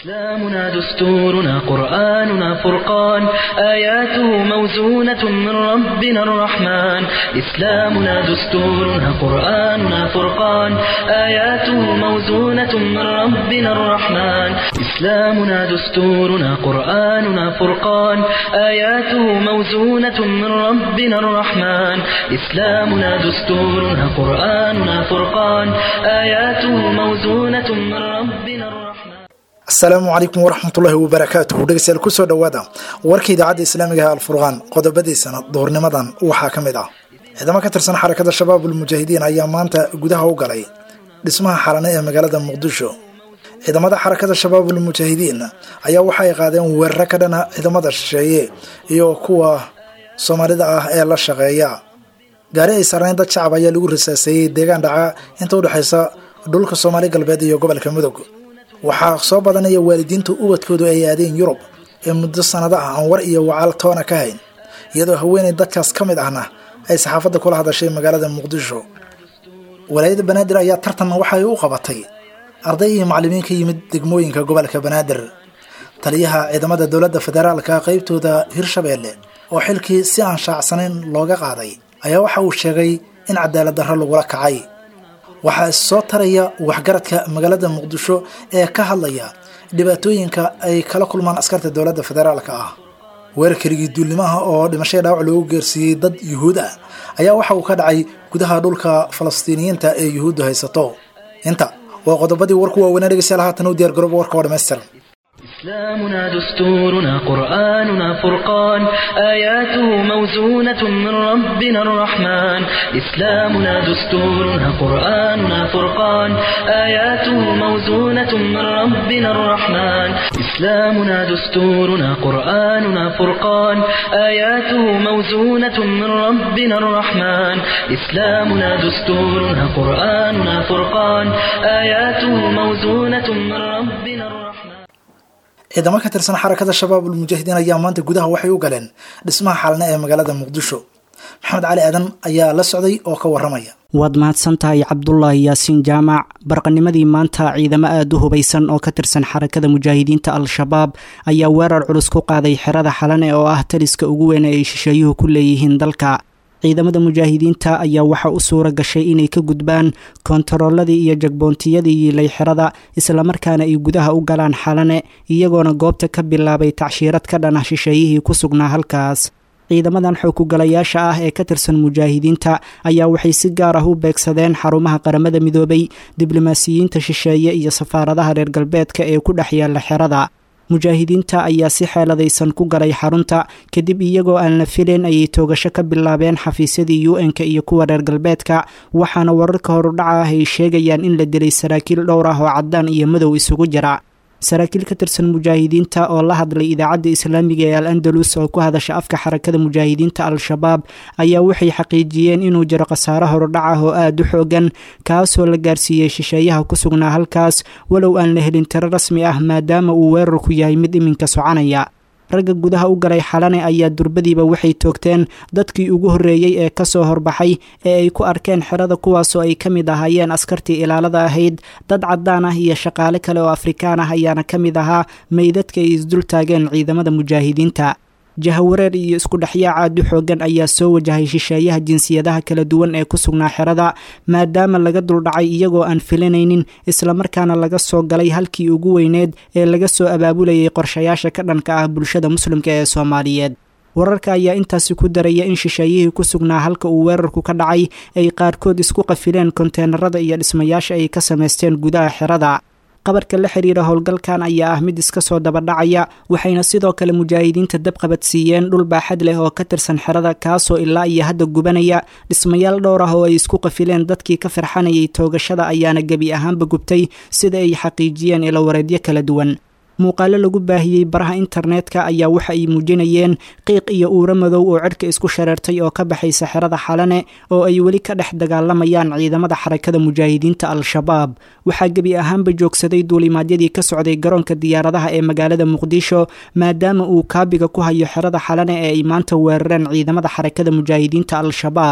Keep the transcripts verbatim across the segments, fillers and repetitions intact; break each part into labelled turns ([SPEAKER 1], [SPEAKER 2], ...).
[SPEAKER 1] إسلامنا دستورنا قرآننا فرقان آياته موزونة من ربنا الرحمن إسلامنا دستورنا قرآننا فرقان آياته موزونة من ربنا الرحمن إسلامنا دستورنا قرآننا فرقان آياته موزونة من ربنا الرحمن إسلامنا دستورنا قرآننا فرقان آياته موزونة من ربنا الرحمن.
[SPEAKER 2] asalaamu calaykum waraxmatullaahi wabarakaatuhu dhegeystayaal kusoo dhowaada warka idaacadda islaamiga ah alfurqaan qodobadiisana duhurnimadan waxaa ka mid ah ciidamo ka tirsan xarakada shabaabul mujaahidiin ayaa maanta gudaha u galay dhismaha xalane ee magaalada muqdisho. ciidamada xarakada shabaabul mujaahidiin ayaa waxa ay qaadeen weeraro ka dhana ciidamada shisheeye iyo kuwa soomaalida ah ee la shaqeeya. gaari ay saarnayn dad shacab ayaa lagu rasaaseeyey deegaan dhaca inta u dhexaysa dhulka soomaali galbeed iyo gobolka mudug. waxaa soo badanaya waalidiinta ubadkoodu ay aadeen yurub ee muddo sanado ah aan war iyo wacaal toona ka hayn, iyadoo haweeney dadkaas ka mid ahna ay saxaafadda kula hadashay magaalada muqdisho. walaayada banaadir ayaa tartanna waxay u qabatay arday iyo macallimiin ka yimid degmooyinka gobolka banaadir. taliyaha ciidamada dowladda federaalka qaybtooda hirshabeelle oo xilkii si aan shaacsanayn looga qaaday ayaa waxa uu sheegay in cadaalad darro lagula kacay. waxaa soo taraya waxgaradka magaalada muqdisho ee ka hadlaya dhibaatooyinka ay kala kulmaan askarta dowladda federaalka ah. weerarkarigii duulnimaha oo dhimashada dhaawac loogu geersiiyey dad yuhuud ah ayaa waxa uu ka dhacay gudaha dhulka falastiiniyiinta ee yuhuuddu haysato. inta waa qodobadii warku waaweynaa dhegeystayaal haatan u diyaar garooba warka oo dhammaystiran.
[SPEAKER 1] إسلامنا دستورنا قرآننا فرقان آياته موزونة من ربنا الرحمن إسلامنا دستورنا قرآننا فرقان آياته موزونة من ربنا الرحمن إسلامنا دستورنا قرآننا فرقان آياته موزونة من ربنا الرحمن إسلامنا دستورنا قرآننا فرقان آياته موزونة من ربنا الرحمن. ciidamo ka tirsan xarakada shabaabul mujaahidiin ayaa maanta gudaha waxay u galeen dhismaha xalane ee magaalada muqdisho. maxamed cali aadan ayaa la socday oo ka waramaya.
[SPEAKER 3] waad mahadsan tahay cabdulaahi yaasiin jaamac. barqanimadii maanta ciidamo aada u hubaysan oo ka tirsan xarakada mujaahidiinta al-shabaab ayaa weerar culus ku qaaday xerada xalane oo ah taliska ugu weyn ee ay shisheeyuhu ku leeyihiin dalka. ciidamada mujaahidiinta ayaa waxaa u suura gashay inay ka gudbaan koontarooladii iyo jagboontiyadii yiilay xerada islamarkaana ay gudaha u galaan xalane iyagoona goobta ka bilaabay tacshiirad ka dhan ah shisheeyihii ku sugnaa halkaas. ciidamadan xoogugalayaasha ah ee ka tirsan mujaahidiinta ayaa waxay si gaar ah u beegsadeen xarumaha qaramada midoobay, diblomaasiyiinta shisheeye iyo safaaradaha reer galbeedka ee ku dhex yaalla xerada. mujaahidiinta ayaa si xeeladaysan ku galay xarunta kadib iyagoo aan la filayn ayay toogasho ka bilaabeen xafiisyadii u n-ka iyo kuwa reer galbeedka, waxaana wararka horudhaca ah ay sheegayaan in la dilay saraakiil dhowr ah oo caddaan iyo madow isugu jira. saraakiil ka tirsan mujaahidiinta oo la hadlay idaacadda islaamiga ee al andalus oo ku hadasha afka xarakada mujaahidiinta al-shabaab ayaa waxay xaqiijiyeen inuu jiro khasaaro horudhac ah oo aada u xoogan kaasoo la gaarsiiyey shisheeyaha ku sugnaa halkaas, walow aan la helin tiro rasmi ah maadaama uu weerarku yahay mid iminka soconaya. ragga gudaha u galay xalane ayaa durbadiiba waxay toogteen dadkii ugu horreeyey ee ka soo horbaxay ee ay ku arkeen xerada, kuwaasoo ay ka mid ahaayeen askartii ilaalada ahayd. dad caddaan ah iyo shaqaale kale oo afrikaan ah ayaana ka mid ahaa meydadka ay isdul taageen ciidamada mujaahidiinta. jahawareer iyo isku dhexyaac aad u xoogan ayaa soo wajahay shisheeyaha jinsiyadaha kala duwan ee ku sugnaa xerada, maadaama laga duldhacay iyagoo aan filanaynin islamarkaana laga soo galay halkii ugu weyneed ee laga soo abaabulayay qorshayaasha ka dhanka ah bulshada muslimka ee soomaaliyeed. wararka ayaa intaasi ku daraya in shisheeyihii ku sugnaa halka uu weerarku ka dhacay ay qaarkood isku qafileen konteenarada iyo dhismayaasha ay ka samaysteen gudaha xerada. qabarka la xiriira howlgalkan ayaa ah mid iska soo dabadhacaya, waxayna sidoo kale mujaahidiinta dab qabadsiiyeen dhul baaxad leh oo ka tirsan xerada kaasoo ilaa iyo hadda gubanaya. dhismayaal dhowr ah oo ay isku qafileen dadkii ka farxanayay toogashada ayaana gebi ahaanba gubtay sida ay xaqiijiyeen ilawareedyo kala duwan. muuqaalo lagu baahiyey baraha internetka ayaa waxa ay muujinayeen qiiq iyo uuro madow oo cirka isku shareertay oo ka baxaysa xerada xalane oo ay weli ka dhex dagaalamayaan ciidamada xarakada mujaahidiinta al-shabaab. waxaa gebi ahaanba joogsaday duulimaadyadii ka socday garoonka diyaaradaha ee magaalada muqdisho maadaama uu kaabiga ku hayo xerada xalane ee ay maanta weerareen ciidamada xarakada mujaahidiinta al-shabaab.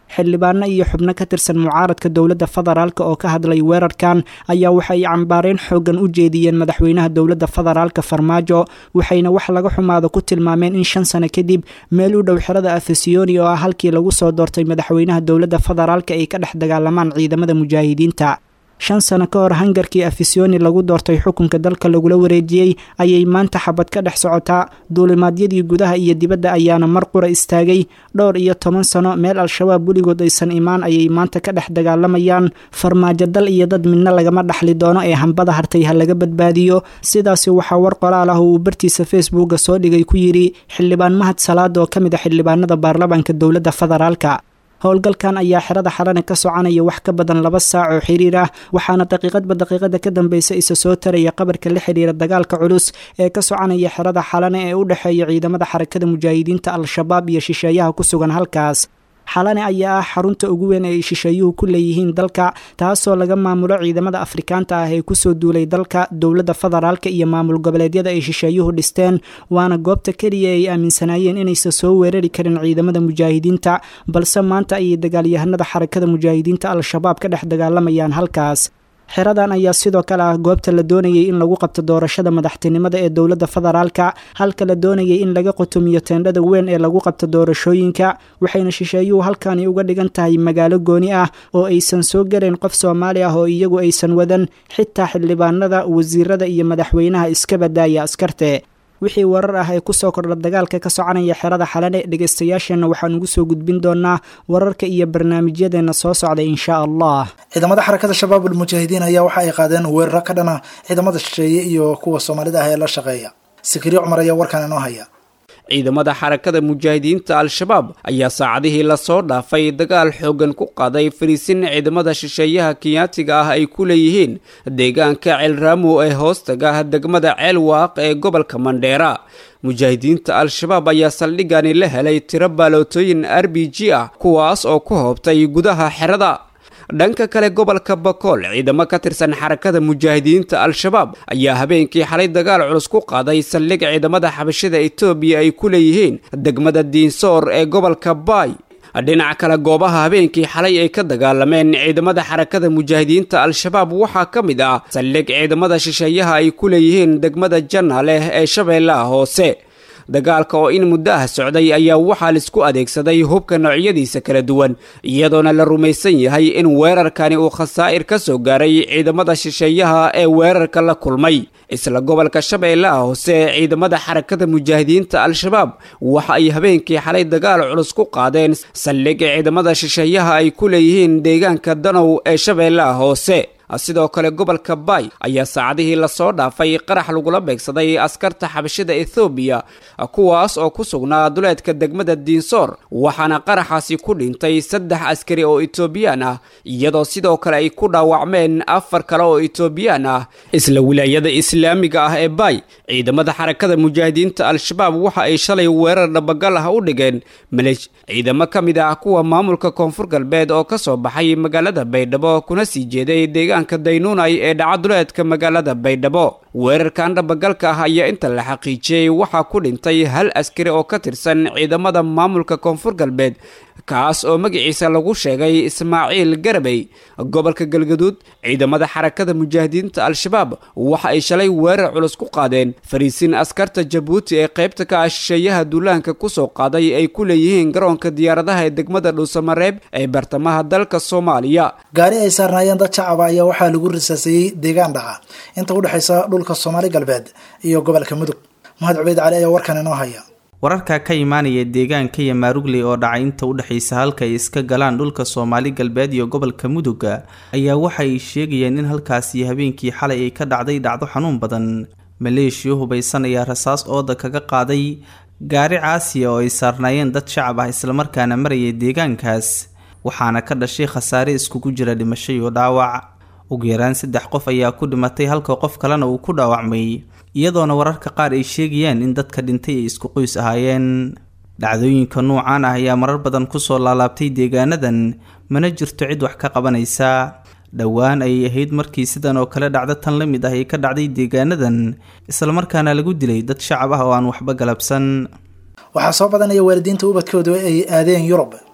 [SPEAKER 3] xildhibaano iyo xubno ka tirsan mucaaradka dowladda federaalka oo ka hadlay weerarkan ayaa waxay cambaareen xooggan u jeediyeen madaxweynaha dowladda federaalka farmaajo waxayna wax laga xumaado ku tilmaameen in shan sano kadib meel u dhow xerada afisiyoni oo ah halkii lagu soo doortay madaxweynaha dowladda federaalka ay ka dhex dagaalamaan ciidamada mujaahidiinta shan sano ka hor hangarkii afisiyoni lagu doortay xukunka dalka lagula wareejiyey ayay maanta xabad ka dhex socotaa duulimaadyadii gudaha iyo dibadda ayaana mar qura istaagay dhowr iyo toban sano meel al-shabaab weligood aysan imaan ayay maanta ka dhex dagaalamayaan farmaajo dal iyo dad midna lagama dhaxli doono ee hambada hartay ha laga badbaadiyo sidaasi waxaa war qoraal ah oo uu bartiisa facebooka soo dhigay ku yidhi xildhibaan mahad salaad oo ka mid a xildhibaanada baarlamaanka dowladda federaalka howlgalkan ayaa xerada xalane ka soconaya wax ka badan laba saac oo xiriir ah waxaana daqiiqadba daqiiqada ka dambeysa isa soo taraya qabarka la xiriira dagaalka culus ee ka soconaya xerada xalane ee u dhexeeya ciidamada xarakada mujaahidiinta al-shabaab iyo shisheeyaha ku sugan halkaas xalane ayaa ah xarunta ugu weyn ee ay shisheeyuhu ku leeyihiin dalka taasoo laga maamulo ciidamada afrikaanta ah ee kusoo duulay dalka dowladda federaalka iyo maamul goboleedyada ay shisheeyuhu dhisteen waana goobta keliya ay aaminsanaayeen inaysan soo weerari karin ciidamada mujaahidiinta balse maanta ayay dagaalyahanada xarakada mujaahidiinta al-shabaab ka dhex dagaalamayaan halkaas xeradan ayaa sidoo kale ah goobta la doonayay in lagu qabto doorashada madaxtinimada ee dowladda federaalka halka la doonayay in laga qutumiyo teendhada weyn ee lagu qabto doorashooyinka waxayna shisheeyuhu halkani uga dhigan tahay magaalo gooni ah oo aysan soo garayn qof soomaali ah oo iyagu aysan wadan xitaa xildhibaanada wasiirada iyo madaxweynaha iska badaaya askarte wixii warar ah ee kusoo kordha dagaalka ka soconaya xerada xalane dhegaystayaasheenna waxaan ugu soo gudbin doonaa wararka iyo barnaamijyadeena soo socda insha allah
[SPEAKER 2] ciidamada xarakada shabaabul mujaahidiin ayaa waxa ay qaadeen weeraro ka dhana ciidamada shisheeye iyo kuwa soomaalida ah ee la shaqeeya sikiriyo cumar ayaa warkan inoo haya
[SPEAKER 4] ciidamada xarakada mujaahidiinta al-shabaab ayaa saacadihii lasoo dhaafay dagaal xoogan ku qaaday fariisin ciidamada shisheeyaha kenyaatiga ah ay ku leeyihiin deegaanka ceelraamo ee hoostaga degmada ceelwaaq ee gobolka mandheera mujaahidiinta al-shabaab ayaa saldhigani la helay tiro baalootooyin r b g ah kuwaas oo ku hoobtay gudaha xerada dhanka kale gobolka bakool ciidamo ka tirsan xarakada mujaahidiinta al-shabaab ayaa habeenkii xalay dagaal culus ku qaaday saldhig ciidamada xabashida etoobiya ay ku leeyihiin degmada diinsoor ee gobolka baay dhinaca kale goobaha habeenkii xalay ay ka dagaalameen ciidamada xarakada mujaahidiinta al-shabaab waxaa ka mid ah saldhig ciidamada shisheeyaha ay ku leeyihiin degmada janaaleh ee shabeellaha hoose dagaalka oo in muddo ah socday ayaa waxaa laisku adeegsaday hubka noocyadiisa kala duwan iyadoona la rumaysan yahay in weerarkani uu khasaa'ir ka soo gaaray ciidamada shisheeyaha ee weerarka la kulmay isla gobolka shabeellaha hoose ciidamada xarakada mujaahidiinta al-shabaab waxa ay habeenkii xalay dagaal culus ku qaadeen saldhig ciidamada shisheeyaha ay ku leeyihiin deegaanka danow ee shabeellaha hoose sidoo kale gobolka baay ayaa saacadihii lasoo dhaafay qarax lagula beegsaday askarta xabashida ethoobiya kuwaas oo ku sugnaa duleedka degmada diinsoor waxaana qaraxaasi ku dhintay saddex askari oo etoobiyaan ah iyadoo sidoo kale ay ku dhaawacmeen afar kale oo etoobiyaan ah isla wilaayada islaamiga ah ee baay ciidamada xarakada mujaahidiinta al-shabaab waxa ay shalay weerar dhabagal ah u dhigeen maleesh ciidamo ka mid ah kuwa maamulka koonfur galbeed oo ka soo baxay magaalada baydhabo kuna sii jeeday deegaanka daynuunay ee dhacaduleedka magaalada baydhabo weerarkan dhabagalka ah ayaa inta la xaqiijiyey waxaa ku dhintay hal askari oo ka tirsan ciidamada maamulka koonfur galbeed kaas oo magaciisa lagu sheegay ismaaciil garabey gobolka galgaduud ciidamada xarakada mujaahidiinta al-shabaab waxa ay shalay weerar culus ku qaadeen fariisin askarta jabuuti ee qaybta ka ah shisheeyaha duulaanka kusoo qaaday ay ku leeyihiin garoonka diyaaradaha ee degmada dhuusamareeb ee bartamaha dalka soomaaliya
[SPEAKER 2] gaari ay saarnaayeen dad shacaba ayaa waxaa lagu risaasayey deegaan dhaca inta u dhexaysa dhulka soomaali galbeed iyo gobolka mudug mahad cubeyd cali ayaa warkan inoo haya
[SPEAKER 5] wararka ka imaanaya deegaanka iyo maarugley oo dhacay inta u dhexaysa halka ay iska galaan dhulka soomaali galbeed iyo gobolka muduga ayaa waxa ay sheegayeen in halkaasi habeenkii xalay ay ka dhacday dhacdo xanuun badan maleeshiya hubaysan ayaa rasaas ooda kaga qaaday gaari caasiya oo ay saarnaayeen dad shacab ah islamarkaana maraya deegaankaas waxaana ka dhashay khasaare iskugu jira dhimasho iyo dhaawac ugu yaraan saddex qof ayaa ku dhimatay halka qof kalena uu ku dhaawacmay iyadoona wararka qaar ay sheegayaan in dadka dhintay ay isku qoys ahaayeen dhacdooyinka nuucan ah ayaa marar badan kusoo laalaabtay deegaanadan mana jirto cid wax ka qabanaysa dhowaan ayay ahayd markii sidan oo kale dhacdo tan la mid ah ay ka dhacday deegaanadan islamarkaana lagu dilay dad shacab ah oo aan waxba galabsan
[SPEAKER 2] waxaa soo badanaya waalidiinta ubadkoodu ay aadeen yurub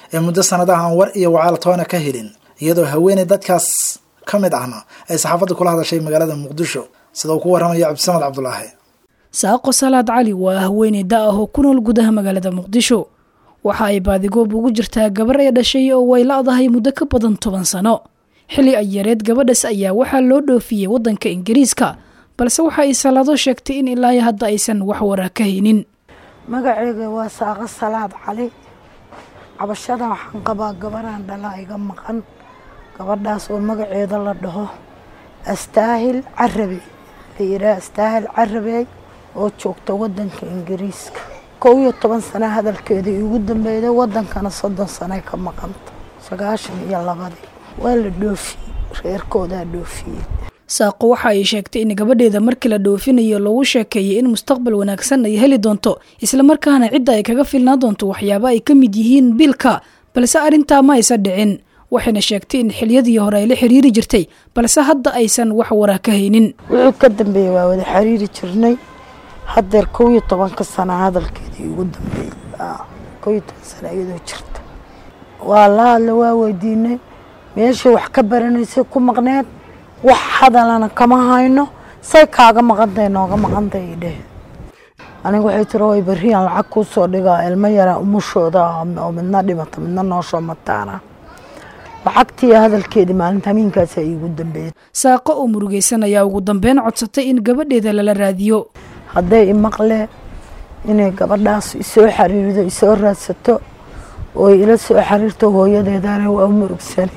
[SPEAKER 2] ee muddo sanadaha aan war iyo wacaal toona ka helin iyadoo haweeney dadkaas ka mid ahna ay saxaafadda kula hadashay magaalada muqdisho sida uu ku warramaya cabdisamad cabdulaahi
[SPEAKER 6] saaqo salaad cali waa haweeney da ah oo ku nool gudaha magaalada muqdisho waxa ay baadigoob ugu jirtaa gabar ay dhashay oo way la-dahay muddo ka badan toban sano xilli ay yareed gabadhaas ayaa waxaa loo dhoofiyey waddanka ingiriiska balse waxa ay salaado sheegtay in ilaa hadda aysan wax waraa ka haynin
[SPEAKER 7] magaceyga waa saaqo salaad cali cabashada waxaan qabaa gabaraan dhalaa iga maqan gabadhaas oo magaceeda la dhaho astaahil carabi la yidhaha astaahil carabi oo joogta waddanka ingiriiska kow iyo toban sano hadalkeeda igu dambeeyay waddankana soddon sano ka maqanta sagaashan iyo labadii waa la dhoofiyey reerkoodaa dhoofiyey
[SPEAKER 6] saaqo waxa ay sheegtay in gabadheeda markii la dhoofinayo lagu sheekeeyay in mustaqbal wanaagsan ay heli doonto isla markaana cidda ay kaga filnaan doonto waxyaabo ay ka mid yihiin biilka balse arrintaa ma aysan dhicin waxayna sheegtay in xiliyadii hore ay la xiriiri jirtay balse hadda aysan wax waraa ka haynin
[SPEAKER 7] wixii ka dambeeyay waa wada xiriiri jirnay haddeer kow iyo tobanka sano hadalkeedii ugu dambeeyey kow iyo toban sano iyadoo jirta waa la hadla waa weydiinay meesha wax ka baranaysay ku maqneed wax hadalana kama hayno say kaaga maqantay nooga maqantay dheh aniga waxay tiri way bariyaan lacag kuu soo dhigaa ilmo yara umushooda oo midna dhimata midna noosho mataana lacagtii hadalkeedii maalinta hamiinkaas ay ugu dambeeyay
[SPEAKER 6] saaqo oo murugaysan ayaa ugu dambeyn codsatay in gabadheeda lala raadiyo
[SPEAKER 7] hadday imaqle inay gabadhaas isoo xiriirido isoo raadsato oo ila soo xiriirto hooyadeedana waa u murugsanay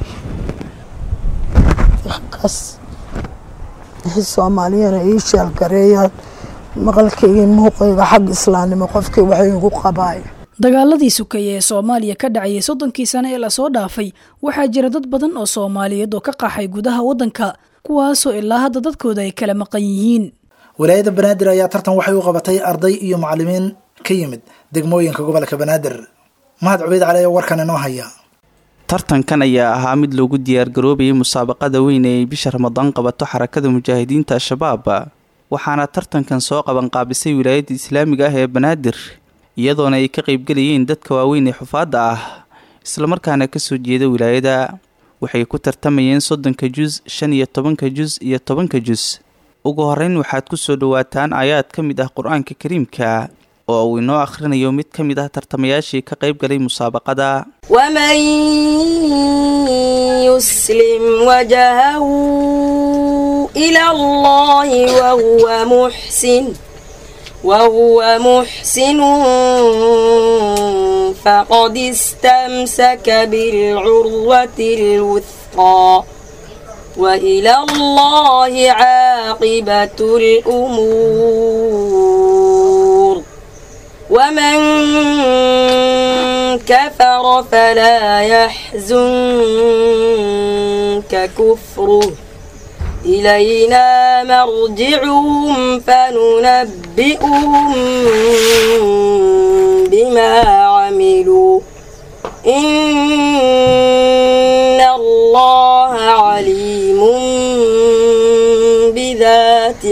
[SPEAKER 7] kaas Soomaaliyana ay shaalgareeyaan maqalkayga muuqayga xag islaamnimo qofkii waxay ugu qabaay
[SPEAKER 6] dagaaladii sukeeye ee Soomaaliya ka dhacay soddonkii sano ee la soo dhaafay waxaa jira dad badan oo Soomaaliyeed oo ka qaxay gudaha waddanka kuwaas oo ilaa hadda dadkooda ay kala maqan yihiin
[SPEAKER 2] walaayada banaadir ayaa tartan waxay u qabatay arday iyo macallimiin ka yimid degmooyinka gobolka banaadir mahad cubeyd cali oo warkan inoo haya
[SPEAKER 5] tartankan ayaa ahaa mid loogu diyaargaroobayay musaabaqada weyn ee bisha ramadaan qabato xarakada mujaahidiinta al-shabaab waxaana tartankan soo qaban qaabisay wilaayada islaamiga ah ee banaadir iyadoona ay ka qaybgelayeen dadka waaweyn ee xufaadda ah islamarkaana kasoo jeeda wilaayada waxay ku tartamayeen soddonka juz shan iyo tobanka juz iyo tobanka juz ugu horeyn waxaad ku soo dhawaataan aayaad ka mid ah qur-aanka kariimka oo uu inoo akhrinayo mid ka mid ah tartamayaashii ka qayb galay musaabaqada
[SPEAKER 8] waman yuslim wajahahu ila allahi wahuwa muxsin wahuwa muxsinun faqad istamsaka bilcurwati lwuthqa وإلى الله عاقبة الأمور ومن كفر فلا يحزنك كفره إلينا مرجعهم فننبئهم بما عملوا إن الله عليم بذات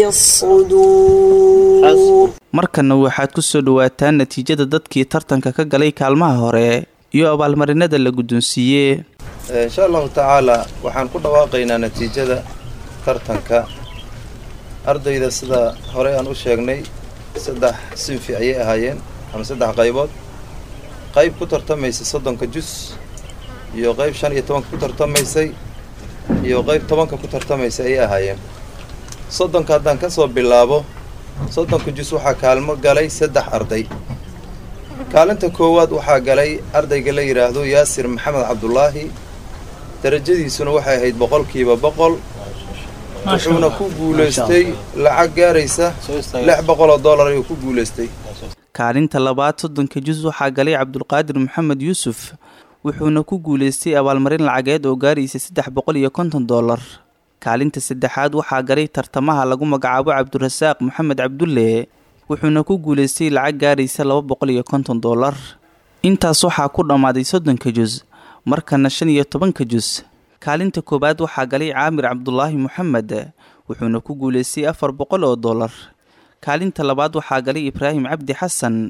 [SPEAKER 8] الصدور
[SPEAKER 5] markana waxaad ku soo dhawaataan natiijada dadkii tartanka ka galay kaalmaha hore iyo abaalmarinada la guddoonsiiyey
[SPEAKER 9] insha allahu tacaala waxaan ku dhawaaqaynaa natiijada tartanka ardayda sida hore aan u sheegnay saddex sinfi ayay ahaayeen ama saddex qaybood qayb ku tartamaysa soddonka juz iyo qayb shan iyo tobanka ku tartamaysay iyo qayb tobanka ku tartamaysay ayay ahaayeen soddonka haddaan ka soo bilaabo soddonka juz waxaa kaalmo galay saddex arday kaalinta koowaad waxaa galay ardayga la yidhaahdo yaasir maxamed cabdulaahi darajadiisuna waxay ahayd boqolkiiba boqol wuxuuna ku guulaystay lacag gaaraysa lix boqol oo dollar ayuu ku guulaystay
[SPEAKER 5] kaalinta labaad soddonka juz waxaa galay cabdulqaadir maxamed yuusuf wuxuuna ku guulaystay abaalmarin lacageed oo gaaraysa saddex boqol iyo konton dollar kaalinta saddexaad waxaa galay tartamaha lagu magacaabo cabdirasaaq maxamed cabdulle wuxuuna ku guulaystay lacag gaaraysa laba boqol iyo konton dollar intaas waxaa ku dhammaaday soddonka juz markana shan iyo tobanka juz kaalinta koowaad waxaa galay caamir cabdulaahi moxamed wuxuuna ku guulaystay afar boqol oo dollar kaalinta labaad waxaa galay ibraahim cabdi xasan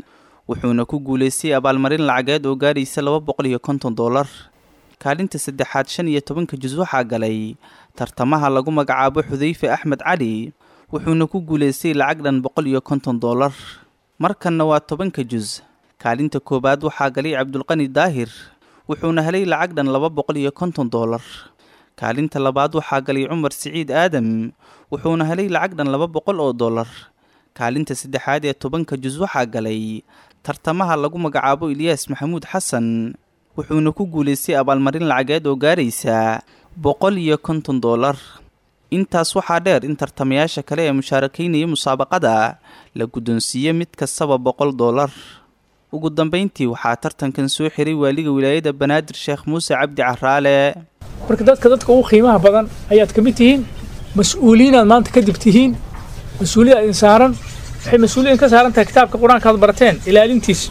[SPEAKER 5] wuxuuna ku guulaystay abaalmarin lacageed oo gaaraysa laba boqol iyo konton doolar. kaalinta saddexaad shan iyo tobanka jus waxaa galay tartamaha lagu magacaabo xudayfe axmed cali, wuxuuna ku guulaystay lacag dhan boqol iyo konton doolar. markanna waa tobanka jus. kaalinta koowaad waxaa galay cabdulqani daahir, wuxuuna helay lacag dhan laba boqol iyo konton doolar. kaalinta labaad waxaa galay cumar siciid aadam, wuxuuna helay lacag dhan laba boqol oo doolar. kaalinta saddexaad ee tobanka jus waxaa galay tartamaha lagu magacaabo ilyaas maxamuud xasan, wuxuuna ku guulaystay abaalmarin lacageed oo gaaraysa boqol iyo konton doolar. intaas waxaa dheer in tartamayaasha kale ee mushaarakaynaya musaabaqada la guddoonsiiyey mid kastaba boqol doolar. ugu dambayntii waxaa tartankan soo xiray waaliga wilaayada banaadir sheekh muuse cabdi caraale.
[SPEAKER 10] marka dadka dadka ugu qiimaha badan ayaad ka mid tihiin, mas-uuliyiinaad maanta kadib tihiin, mas-uuliyad idin saaran. waxay mas-uuliyad ka saaran tahay kitaabka qur-aanka aad barateen ilaalintiisa,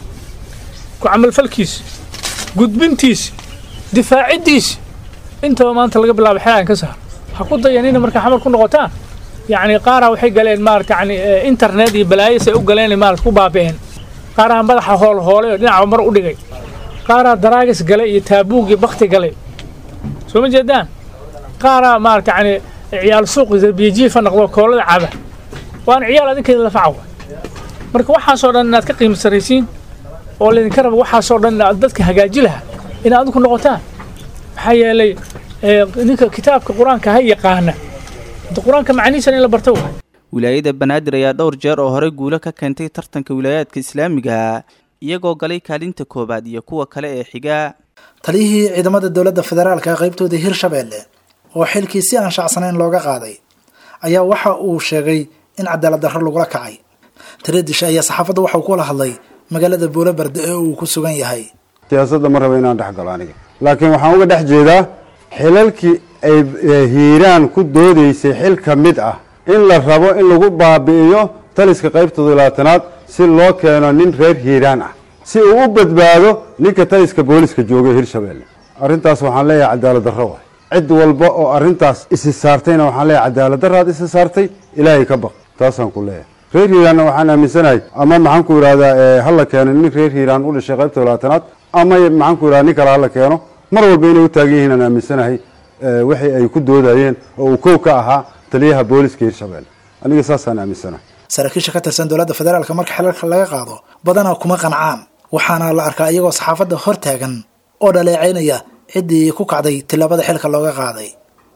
[SPEAKER 10] ku camalfalkiisa, gudbintiisa, difaaciddiisa, intaba maanta laga bilaabo xelaan ka saar. ha ku dayanina markaa xamal ku noqotaan yacni qaaraa waxay galeen maarata yani internet iyo balaayas ay u galeen maarata ku baaba'een. qaaraa madaxa hoolhoolay oo dhinaca mar u dhigay, qaaraa daraagas galay iyo taabuug iyo bakti galay, soo ma jeedaan? qaaraa maarata yani ciyaal suuq biyajiifa noqdo koolada caba, waana ciyaal adinkeeda lafacawa. marka waxaasoo dhan inaad ka qiimo sarraysiin oo laydinka raba waxaasoo dhan inaad dadka hagaaji lahaa inaad adinku noqotaan. maxaa yeelay ninka kitaabka qur-aanka ha yaqaana inta qur-aanka macnihiisana in la barto waay.
[SPEAKER 5] wilaayada banaadir ayaa dhowr jeer oo hore guulo ka keentay tartanka wilaayaadka islaamiga, iyagoo galay kaalinta koowaad iyo kuwa kale ee xiga.
[SPEAKER 2] taliyihii ciidamada dowladda federaalka qaybtooda hirshabeelle oo xilkii si aan shacsanayn looga qaaday ayaa waxa uu sheegay in cadaalad darro lagula kacay. tareedisha ayaa saxaafadda waxauu kula hadlay magaalada buulabarde ee uu ku sugan yahay.
[SPEAKER 11] siyaasadda ma raba inaan dhex galo aniga, laakiin waxaan uga dhex jeedaa xilalkii ay hiiraan ku doodaysay xil ka mid ah in la rabo in lagu baabi'iyo taliska qaybtooda labaatanaad si loo keeno nin reer hiiraan ah si uu u badbaado ninka taliska booliska jooga hirshabeelle. arrintaas waxaan leeyahay cadaalad darro waay. cid walba oo arrintaas isi saartayna waxaan leeyahay cadaalad darraad isi saartay, ilaahay ka baq. taasaan ku leeyahay. reer hiiraanna waxaan aaminsanahay ama maxaan ku idhahdaa hala keeno nin reer hiiraan u dhashay qaybtooda labaatanaad, ama maxaan ku idhahdaa nin kale hala keeno, mar walba inay u taagan yihiin aan aaminsanahay wixii ay ku doodayeen oo uu kow ka ahaa taliyaha booliska hirshabeelle. aniga saasaan aaminsanahay.
[SPEAKER 2] saraakiisha ka tirsan dowladda federaalka marka xilalka laga qaado badanaa kuma qancaan, waxaana la arkaa iyagoo saxaafadda hor taagan oo dhaleecaynaya ciddii ku kacday tillaabada xilka looga qaaday.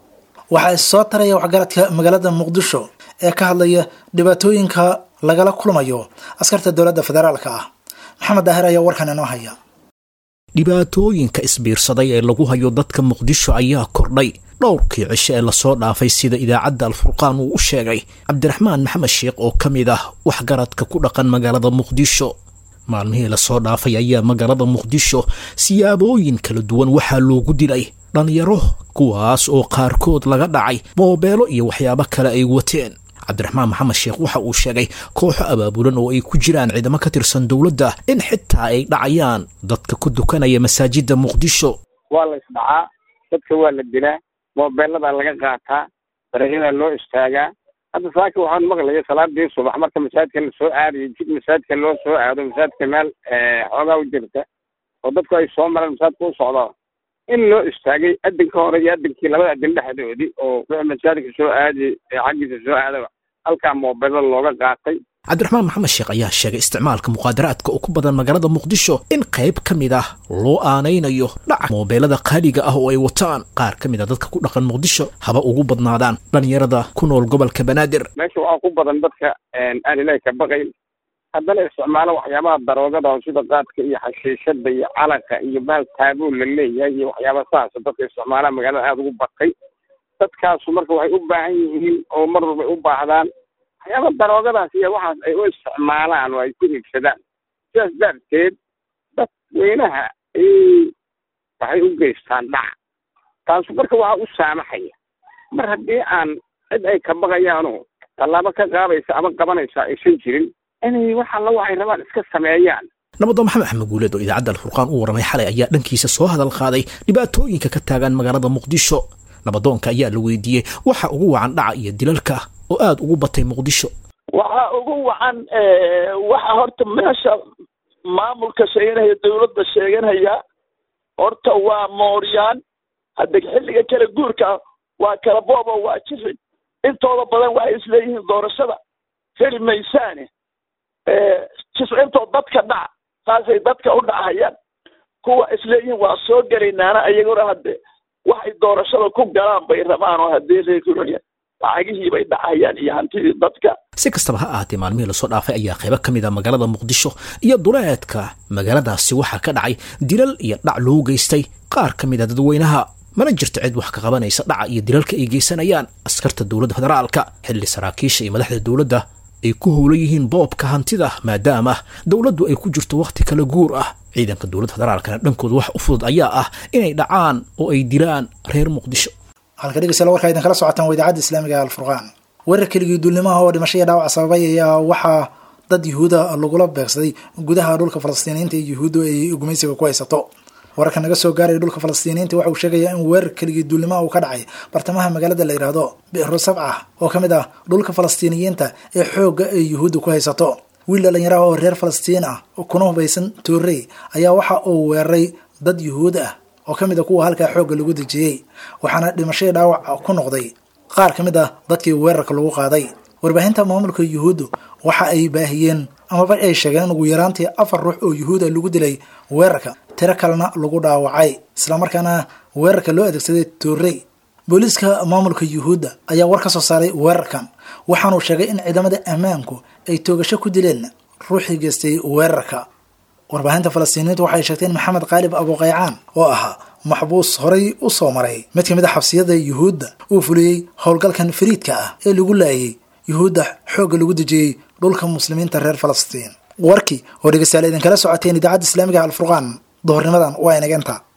[SPEAKER 2] waxaa is soo taraya waxgaradka magaalada muqdisho ee ka hadlaya dhibaatooyinka lagala kulmayo askarta dowladda federaalka ah. maxamed daahir ayaa warkan inoo haya.
[SPEAKER 12] dhibaatooyinka isbiirsaday ee lagu hayo dadka muqdisho ayaa kordhay dhowrkii cisho ee lasoo dhaafay, sida idaacadda alfurqaan uu u sheegay cabdiraxmaan maxamed sheekh oo ka mid ah waxgaradka ku dhaqan magaalada muqdisho. maalmihii lasoo dhaafay ayaa magaalada muqdisho siyaabooyin kala duwan waxaa loogu dilay dhalinyaro, kuwaas oo qaarkood laga dhacay moobeelo iyo waxyaabo kale ay wateen. cabdiraxmaan maxamed sheekh waxa uu sheegay kooxo abaabulan oo ay ku jiraan ciidamo ka tirsan dowladda in xitaa ay dhacayaan dadka ku dukanaya masaajida muqdisho.
[SPEAKER 13] waa la isdhacaa, dadka waa la dilaa, moobeeladaa laga qaataa, dariiqyadaa loo istaagaa. hadda saaka waxaan maqlaya salaadii subax marka masaajidka la soo aadayo, jid masaajidka loo soo aado, masaajidka meel xoogaa u jirta oo dadku ay soo mareen masaajidka u socdaa, in loo istaagay adinka hore iyo adinkii labada adin dhexdoodii oo wixii masaajidka soo aadi xaggiisa soo aadaba halkaa moobeelo looga qaatay.
[SPEAKER 12] cabdiraxmaan maxamed sheekh ayaa sheegay isticmaalka muqaadaraadka oo ku badan magaalada muqdisho in qayb ka mid ah loo aanaynayo dhaca moobeelada qaaliga ah oo ay wataan qaar ka mid a dadka ku dhaqan muqdisho, haba ugu badnaadaan dhalinyarada ku nool gobolka banaadir.
[SPEAKER 13] meesha waxaa ku badan dadka aan ilaahay ka baqayn, haddana isticmaalo waxyaabaha daroogada sida qaadka iyo xashiishada iyo calaqa iyo bahal taabuu la leeyahay iyo waxyaaba saas dadka isticmaalaha magaalada aada ugu bakay. dadkaasu marka waxay u baahan yihiin oo mar walba u baahdaan waxyaaba daroogadaas iyo waxaas ay u isticmaalaan oo ay ku iibsadaan. sidaas darteed dadweynaha waxay u geystaan dhaca. taasu marka waxaa u saamaxaya mar haddii aan cid ay ka baqayaanoo tallaabo ka qaadaysa ama qabanaysa aysan jirin inay wax alla waxay rabaan iska sameeyaan.
[SPEAKER 12] nabadda maxamed axmed guuleed oo idaacadda alfurqaan u waramay xalay ayaa dhankiisa soo hadal qaaday dhibaatooyinka ka taagan magaalada muqdisho. nabadoonka ayaa la weydiiyey waxa ugu wacan dhaca iyo dilalka oo aada ugu batay muqdisho.
[SPEAKER 14] waxa ugu wacan waxa horta meesha maamulka sheeganaya dawladda sheeganaya horta waa mooryaan hadda xilliga kala guurka waa kala boobo waa jifin intooda badan waxay isleeyihiin doorashada heli maysaane jifcintoo dadka dhaca saasay dadka u dhacayaan kuwa isleeyihiin waa soo gelaynaana ayaguna hadde waxay doorashada ku galaan bay rabaan oo haddii reekulaya lacagihii bay dhacayaan iyo hantidii dadka
[SPEAKER 12] si kastaba ha ahaatee maalmihii lasoo dhaafay ayaa qaybo ka mid a magaalada muqdisho iyo duleedka magaaladaasi waxaa ka dhacay dilal iyo dhac loo geystay qaar ka mid a dadweynaha mana jirto cid wax ka qabanaysa dhaca iyo dilalka ay geysanayaan askarta dowladda federaalka xilli saraakiisha iyo madaxda dowladda ay ku howlan yihiin boobka hantida maadaama dowladdu ay ku jirto wakhti kala guur ah ciidanka dowladda federaalkana dhankooda wax u fudud ayaa ah inay dhacaan oo ay dilaan reer muqdisho
[SPEAKER 2] halka dhegeystayaal warka idin kala socotaan waa idaacadda islaamiga ee alfurqaan weerar keligii duulnimaha oo dhimasho iyo dhaawac sababay ayaa waxaa dad yuhuuda lagula beegsaday gudaha dhulka falastiiniyiinta ee yuhuuddu ay gumaysiga ku haysato wararka naga soo gaaraya dhulka falastiiniyiinta waxa uu sheegayaa in weerar keligii duulnimaha uu ka dhacay bartamaha magaalada la yidhaahdo bi'ru sabca oo ka mid ah dhulka falastiiniyiinta ee xoogga ay yuhuuddu ku haysato wiil dhalinyaraha oo reer falastiin ah oo kuna hubaysan toorey ayaa waxa uu weeraray dad yuhuud ah oo ka mid a kuwa halkaa xoogga lagu dejiyey waxaana dhimashadii dhaawac ku noqday qaar ka mid ah dadkii weerarka lagu qaaday warbaahinta maamulka yuhuuddu waxa ay baahiyeen amaba ay sheegeen in ugu yaraantii afar ruux oo yuhuuda lagu dilay weerarka tiro kalena lagu dhaawacay islamarkaana weerarka loo adeegsaday toorey booliiska maamulka yuhuudda ayaa war ka soo saaray weerarkan waxaanuu sheegay in ciidamada ammaanku ay toogasho ku dileen ruuxii geystay weerarka warbaahinta falastiiniyiintu waxay sheegtay in maxamed qaalib abuqaycaan oo ahaa maxbuus horay u soo maray mid ka mid a xabsiyada yuhuudda uu fuliyey howlgalkan fariidka ah ee lagu laayay yuhuudda xoogga lagu dejiyey dhulka muslimiinta reer falastiin warkii oo dhegeystayaal idinkala socoteen idaacadda islaamiga alfurqaan duhurnimadan waa inageenta